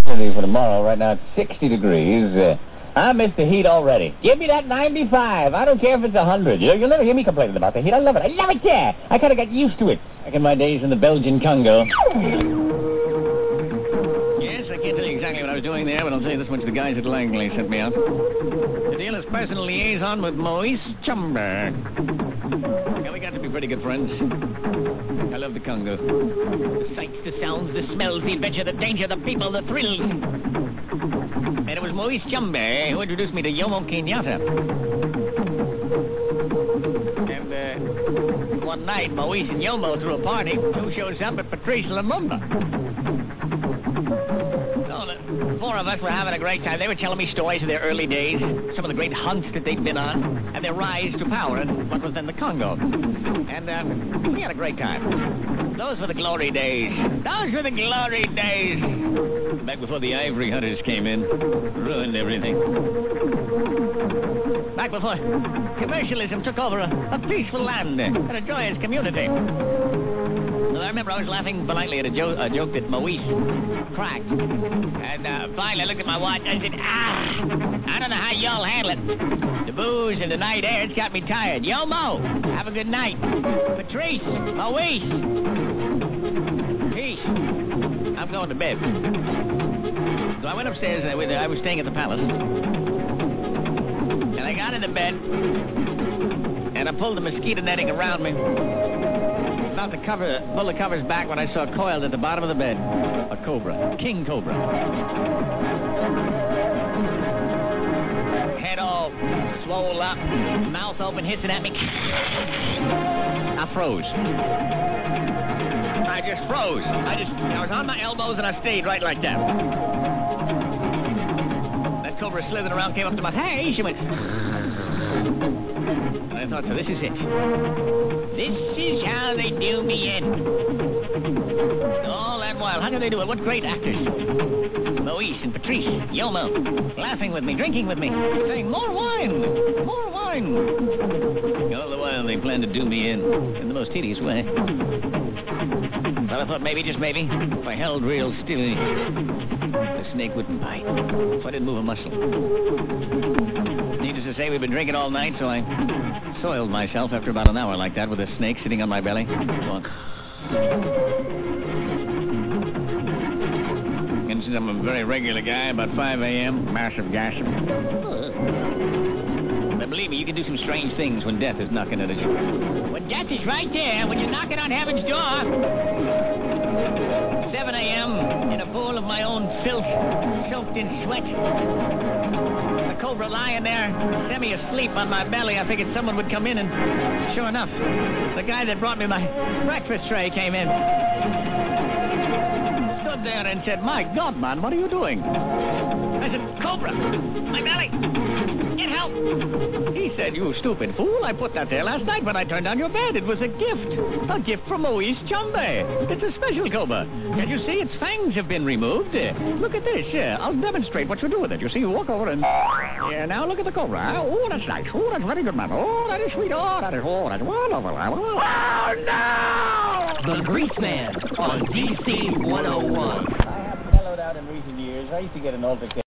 For tomorrow, right now it's 60 degrees. I miss the heat already. Give me that 95. I don't care if it's 100. You'll never hear me complaining about the heat. I love it. I love it, yeah. I kind of got used to it. Back in my days in the Belgian Congo. Yes, I can't tell you exactly what I was doing there, but I'll tell you this much. The guys at Langley sent me out. The deal is personal liaison with Maurice Chumber. Yeah, we got to be pretty good friends. I love the Congo. The sights, the sounds, the smells, the adventure, the danger, the people, the thrills. And it was Maurice Chumbe who introduced me to Jomo Kenyatta. And one night, Maurice and Jomo threw a party. Who shows up but Patrice Lumumba? So the four of us were having a great time. They were telling me stories of their early days, some of the great hunts that they'd been on, and their rise to power in what was then the Congo. And we had a great time. Those were the glory days. Those were the glory days. Back before the ivory hunters came in, ruined everything. Back before commercialism took over a peaceful land and a joyous community. Well, I remember I was laughing politely at a joke that Maurice cracked. And finally I looked at my watch and I said, I don't know how y'all handle it. The booze and the night air, it's got me tired. Yo, Mo, have a good night. Patrice, Maurice, peace. I'm going to bed. So I went upstairs. I was staying at the palace. And I got into bed. And I pulled the mosquito netting around me. About to pull the covers back when I saw coiled at the bottom of the bed a cobra, king cobra. Head all swole up, mouth open, hissing at me. I froze. I just froze. I was on my elbows and I stayed right like that. That cobra slithered around, came up to my hey, she went. And I thought, so this is it. This is how they do me in. All that while, how can they do it? What great actors. Maurice and Patrice, Yomo, laughing with me, drinking with me, saying, more wine, more wine. All the while they planned to do me in the most hideous way. But I thought maybe, just maybe, if I held real still, the snake wouldn't bite. If I didn't move a muscle. Needless to say, we've been drinking all night, so I soiled myself after about an hour like that with a snake sitting on my belly. And since I'm a very regular guy, about 5 a.m., massive gas. But believe me, you can do some strange things when death is knocking at you. When death is right there, when you're knocking on heaven's door. 7 a.m. in a pool of my own filth, soaked in sweat. A cobra lying there, semi-asleep on my belly. I figured someone would come in, and sure enough, the guy that brought me my breakfast tray came in. Stood there and said, my God, man, what are you doing? I said, cobra, my belly. Get help. He said, you stupid fool. I put that there last night when I turned on your bed. It was a gift. A gift from Maurice Chumbe. It's a special cobra. Can you see its fangs have been removed? Look at this. I'll demonstrate what you do with it. You see, you walk over and... now look at the cobra. Oh, that's nice. Oh, that's very good, man. Oh, that is sweet. Oh, that's wonderful. Oh, no! The Grease Man on DC 101. I have mellowed out in recent years. I used to get an altercation.